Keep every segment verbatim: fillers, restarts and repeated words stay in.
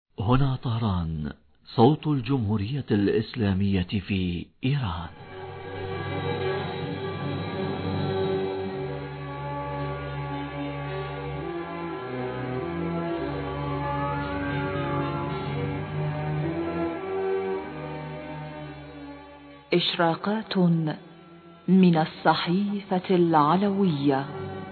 هنا طهران، صوت الجمهورية الإسلامية في إيران. إشراقات من الصحيفة العلوية.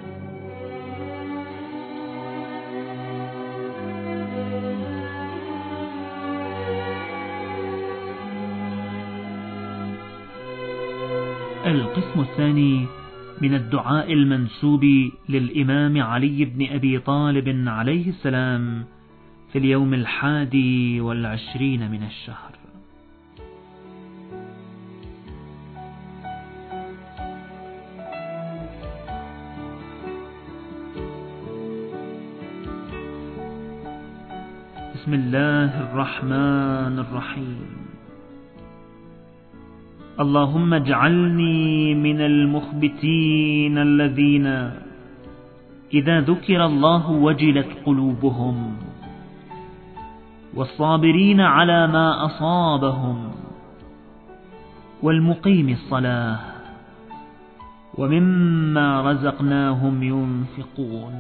القسم الثاني من الدعاء المنسوب للإمام علي بن أبي طالب عليه السلام في اليوم الحادي والعشرين من الشهر. بسم الله الرحمن الرحيم. اللهم اجعلني من المخبتين الذين إذا ذكر الله وجلت قلوبهم، والصابرين على ما أصابهم، والمقيم الصلاة، ومما رزقناهم ينفقون.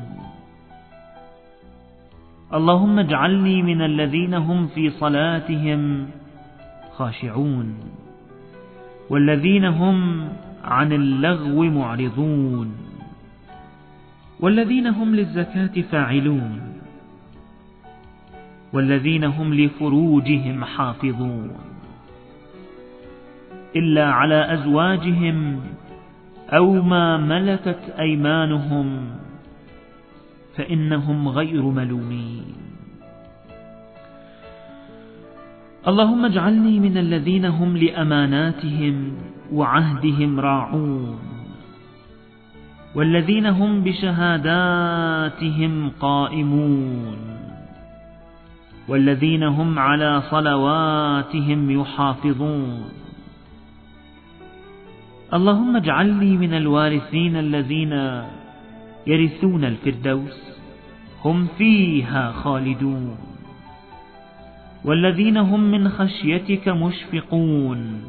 اللهم اجعلني من الذين هم في صلاتهم خاشعون، والذين هم عن اللغو معرضون، والذين هم للزكاة فاعلون، والذين هم لفروجهم حافظون، إلا على أزواجهم أو ما ملكت أيمانهم فإنهم غير ملومين. اللهم اجعلني من الذين هم لأماناتهم وعهدهم راعون، والذين هم بشهاداتهم قائمون، والذين هم على صلواتهم يحافظون. اللهم اجعلني من الوارثين الذين يرثون الفردوس هم فيها خالدون، والذين هم من خشيتك مشفقون.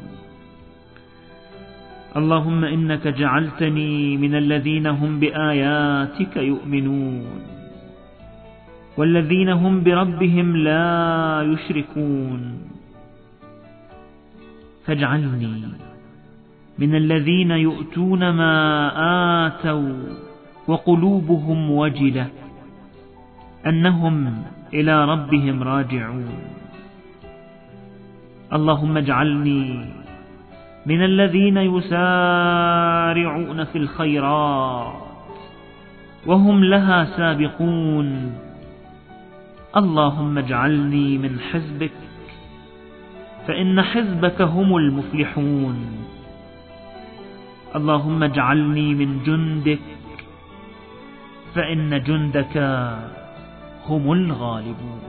اللهم إنك جعلتني من الذين هم بآياتك يؤمنون، والذين هم بربهم لا يشركون، فاجعلني من الذين يؤتون ما آتوا وقلوبهم وجلة أنهم إلى ربهم راجعون. اللهم اجعلني من الذين يسارعون في الخيرات وهم لها سابقون. اللهم اجعلني من حزبك، فإن حزبك هم المفلحون. اللهم اجعلني من جندك، فإن جندك هم الغالبون.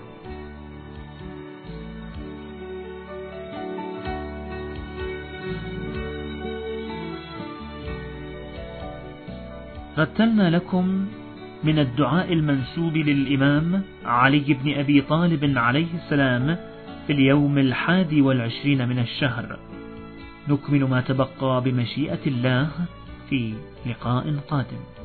رتلنا لكم من الدعاء المنسوب للإمام علي بن أبي طالب عليه السلام في اليوم الحادي والعشرين من الشهر. نكمل ما تبقى بمشيئة الله في لقاء قادم.